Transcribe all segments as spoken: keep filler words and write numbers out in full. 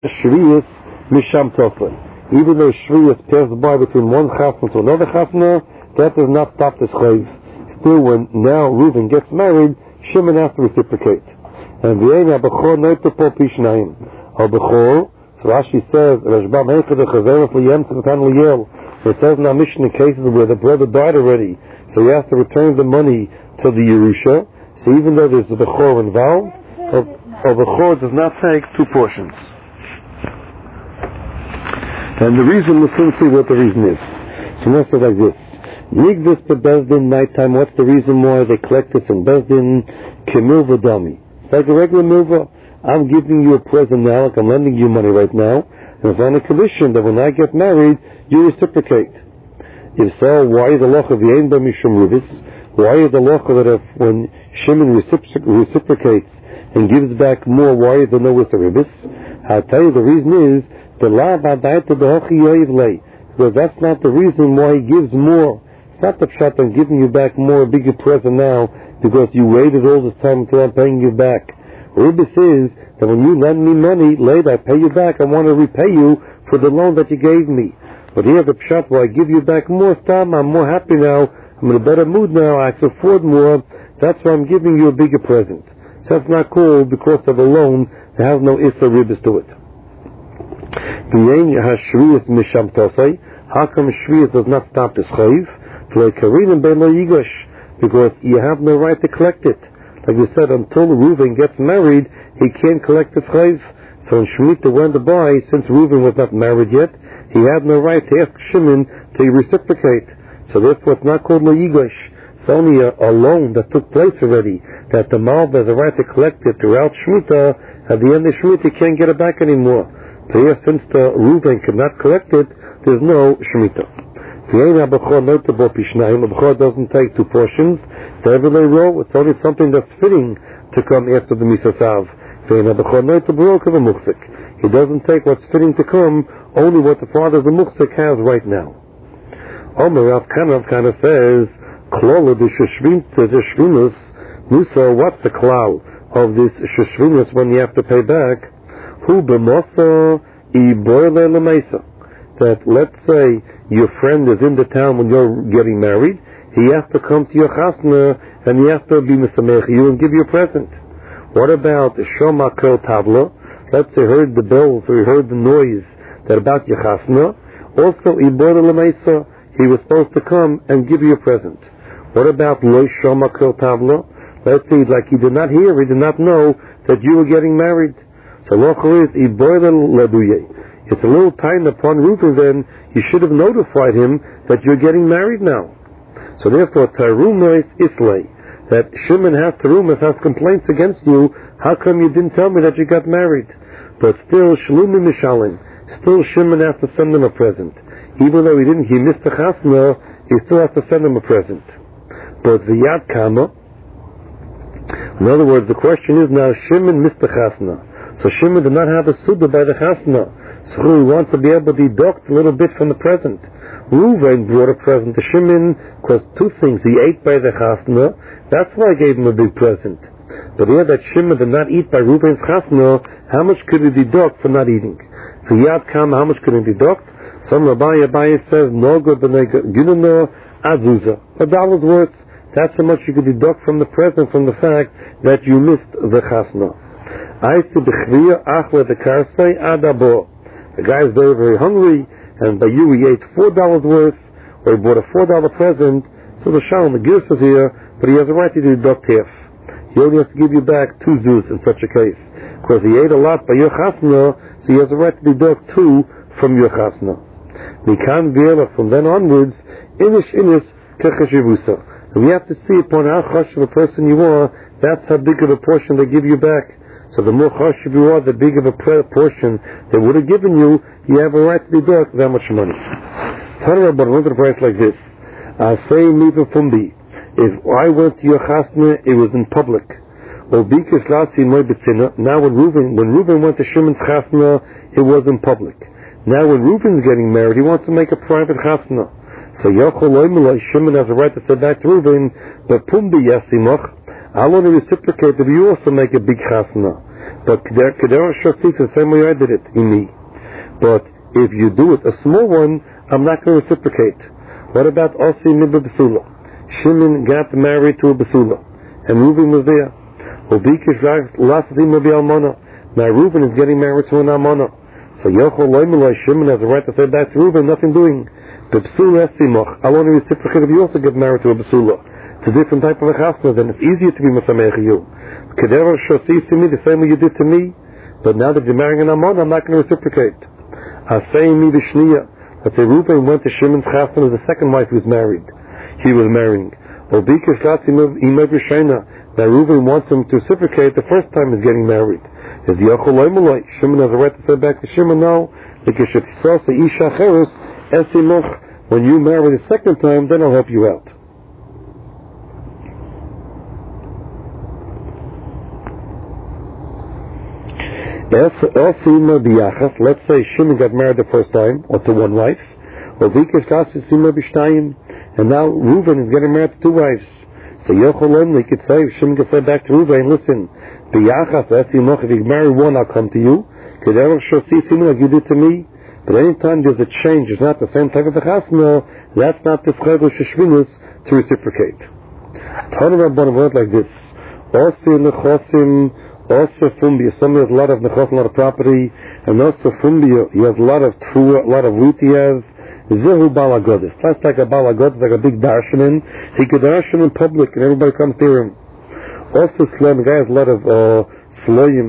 Shviyas Misham Tosla. Even though Shviyas passed by between one chasna to another chasna, that does not stop this chayv. Still, when now Reuven gets married, Shimon has to reciprocate. And v'yein ha-bechor noiter po pishnayim. Ha-bechor, so Rashi says, Rashbam Eichad ha-chazeres liyem tzimatan liyel. It says in our Mishnah cases where the brother died already, so he has to return the money to the Yerusha. So even though there's a bechor involved, a bechor does not take two portions. And the reason, let's see what the reason is. So let's say like this. Nigvis to Bezdin nighttime, what's the reason why they collect this in Bezdin? Kemilva dami. It's like a regular milva. I'm giving you a present now, like I'm lending you money right now, and it's on a condition that when I get married, you reciprocate. If so, why is the loch of Yein Ba Mishum Rubis? Why is the loch that if when Shimon reciprocates and gives back more, why is there no with the ribis? I'll tell you the reason is the la v'adayta b'hochi yoiv lei, because that's not the reason why he gives more. It's not the pshat I'm giving you back more, a bigger present now, because you waited all this time until I'm paying you back. Ribis is that when you lend me money, later I pay you back, I want to repay you for the loan that you gave me. But here the pshat where I give you back more time, I'm more happy now, I'm in a better mood now, I can afford more, that's why I'm giving you a bigger present. So that's not called because of a loan that has no issa ribis to it. How come Shviyas does not stop this chayv? Because you have no right to collect it. Like we said, until Reuven gets married, he can't collect this chayv. So when Shemitah went by, since Reuven was not married yet, he had no right to ask Shimon to reciprocate. So therefore it's not called Le'igosh. It's only a, a loan that took place already, that the Malv has a right to collect it throughout Shemitah. At the end of Shemitah, he can't get it back anymore. So here, since the Reuven could not collect it, there's no Shemitah. The Bechor doesn't take two portions. It's only something that's fitting to come after the Misasav. He doesn't take what's fitting to come, only what the father of the Muchsik has right now. Omer Rav Kana kind of says, Klola de Sheshvinus, Nusa, what's the cloud of this Sheshvinus when you have to pay back? Hu b'mosa I boile l'meisa. That let's say your friend is in the town when you're getting married, he has to come to your chasna and he has to be misamech you and give you a present. What about Shoma Kel Tavla? Let's say he heard the bells or he heard the noise that about your chasna. Also, I boile l'meisa, he was supposed to come and give you a present. What about Lo Shoma Kel Tavla? Let's say like he did not hear, he did not know that you were getting married. So lochor is I boile l'duye. It's a little time upon Reuven then, you should have notified him that you're getting married now. So therefore, Tarumois Islay, that Shimon has Tarumois has complaints against you, how come you didn't tell me that you got married? But still, Shlumi Mishalim, still Shimon has to send him a present. Even though he didn't, he missed the chasna, he still has to send him a present. But the Yad Kama, in other words, the question is now, Shimon missed the chasna. So Shimon did not have a suda by the chasna. So he wants to be able to deduct a little bit from the present. Reuven brought a present to Shimon because two things. He ate by the chasna. That's why I gave him a big present. But here that Shimon did not eat by Reuven's chasna, how much could he deduct for not eating? For Yad Kam, how much could he deduct? Some Rabbi Abaye says, no good ginano azuza. A dollar's worth. That's how much you could deduct from the present from the fact that you missed the chasna. I see the chriya achla the karsei adabo. The guy is very, very hungry, and by you he ate four dollars worth, or he bought a four dollar present. So the Shalom, the Girs is here, but he has a right to deduct half. He only has to give you back two zuz in such a case, because he ate a lot by your chasna, so he has a right to deduct two from your chasna. Mikan v'ela, from then onwards, inish inish kechashivusa. And we have to see upon how chash of a person you are, that's how big of a portion they give you back. So the more chashiv you are, the big of a portion they would have given you, you have a right to deduct that much money. Tell me about another price like this. I say miva fumbi. If I went to your chasna, it was in public. Now when Reuven, when Reuven went to Shimon's chasna, it was in public. Now when Reuven's getting married, he wants to make a private chasna. So Shimon has a right to say back to Reuven, but pumbi yasimach, I want to reciprocate that you also make a big chasna. But Kedera Shasif the same way I did it in me. But if you do it, a small one, I'm not going to reciprocate. What about Osi Mibba Basula? Shimon got married to a Basula, and Reuben was there. Ubikish Lassim Mabi Almana. Now Reuben is getting married to an Almana. So Yochol Loimeloi, Shimon has a right to say back to Reuben, nothing doing. The Basula Esimoch, I want to reciprocate if you also get married to a Basula. It's a different type of a chasna, then it's easier to be Masamech you. Kedera Shasi to me, the same way you did to me, but now that you're marrying an Almana, I'm not going to reciprocate. Asay mi v'shniya. Let's say Reuben went to Shimon's chasna with the second wife who was married. He was marrying. Now Reuben wants him to reciprocate the first time he's getting married. Is Yochol Shimon has a right to say back to Shimon now, when you marry the second time, then I'll help you out. Let's say Shimon got married the first time, or to one wife, and now Reuben is getting married to two wives. So Yochanan, we could say, Shimon could say back to Reuben, listen, if you marry one, I'll come to you, like you did to me. But anytime there's a change, it's not the same type of a chasna, that's not the schedule sheshvinus to reciprocate. Ton of Rabbanim word like this. Also nechosim, also fumbia. Somebody has a lot of nechosim, a lot of property, and also fumbia, he has a lot of true, a lot of root he has. Zehu balagodis. That's like a balagodis, like a big darshanin. He could darshan in public, and everybody comes to hear him. Also sloim, the guy has a lot of uh, sloim.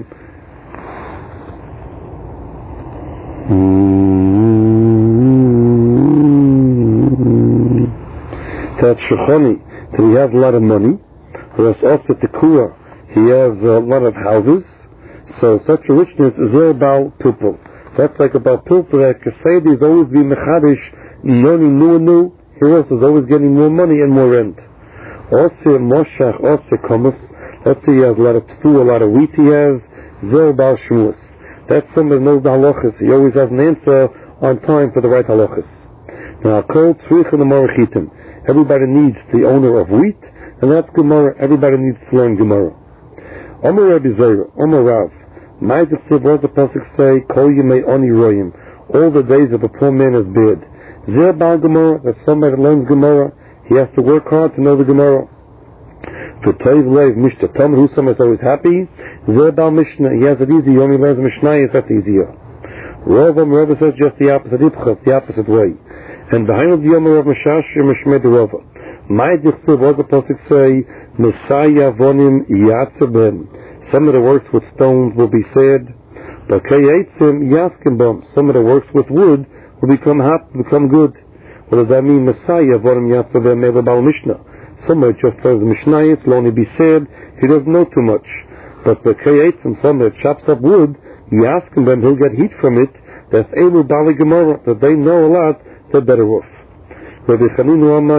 That shechoni, that he has a lot of money. Whereas also tekua, he has a lot of houses. So such a richness is there about people. That's like about pilpul, that Kasedi is always being mechadish, learning new and new. He also is always getting more money and more rent. Also, Moshach, also Komus, let's say he has a lot of tfu, a lot of wheat he has, Zer Baal Shmus. That's somebody who knows the halachas. He always has an answer on time for the right halachas. Now, Kol Tzrich and the Morachitim. Everybody needs the owner of wheat, and that's Gemara. Everybody needs to learn Gemara. Omer Rabbi Zera, Omer Rav. My Desiv, what does the pasuk say? Kol Yemei Oni Royim. All the days of a poor man is bad. Zer Baal Gemara, that somebody that learns Gemara, he has to work hard to know the Gemara. For Toiv Leiv Mishta Tom, who someone is always happy. Zer Baal Mishnah, he has it easy. He only learns Mishnah, that's easier. Rav Omer Rav says just the opposite, the opposite way. And behind the Yomer of Meshash Meshmed Rava. My Desiv, what does the pasuk say? Messiah Vonim Yatzabem. Some of the works with stones will be said, but some of the works with wood will become hot, become good. What does that mean? Messiah, Vorim Yatzaveh Meva Bal Mishnah. Somebody just says Mishnah will only be said, he doesn't know too much. But the Kayetzim, somebody that chops up wood, Yaskim them, he'll get heat from it, that's Elu Bali Gemara, that they know a lot, they're better off. What do you mean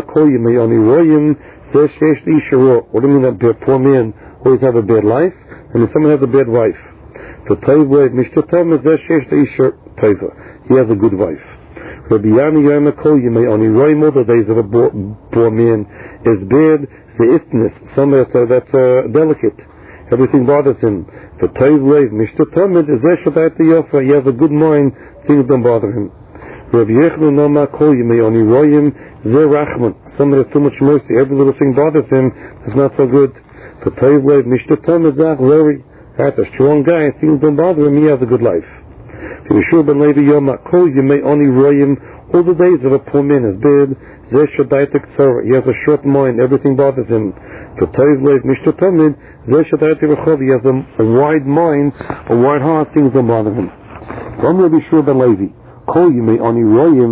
that a poor man always have a bad life? And if someone has a bad wife, the Taiva, Mishtatam is there, Shesh Isha Taiva. He has a good wife. Rabbi Yani Yamakol, you may only roim all the days of a poor man is bad, the istness, somebody says that's uh, delicate. Everything bothers him. The Taiva, Mishtatam is there, Shabbat Yofa. He has a good mind, things don't bother him. Rabbi Yechnu Namakol, you may only roim, Zer Rachman. Somebody has too much mercy, every little thing bothers him, it's not so good. The Taiv Mishtatam is that very, that's a strong guy, things don't bother him, he has a good life. Yeshua ben Levi Yoma, Kol Yemei Oni Royim, all the days of a poor man is bad, Zeh Shadaitek Tzara, he has a short mind, everything bothers him. The Taiv Mishtatam, Zeh Shadaitek Rechov, he has a, a wide mind, a wide heart, things don't bother him. Ram Rabbi Yeshua ben Levi, Kol Yemei Oni Royim,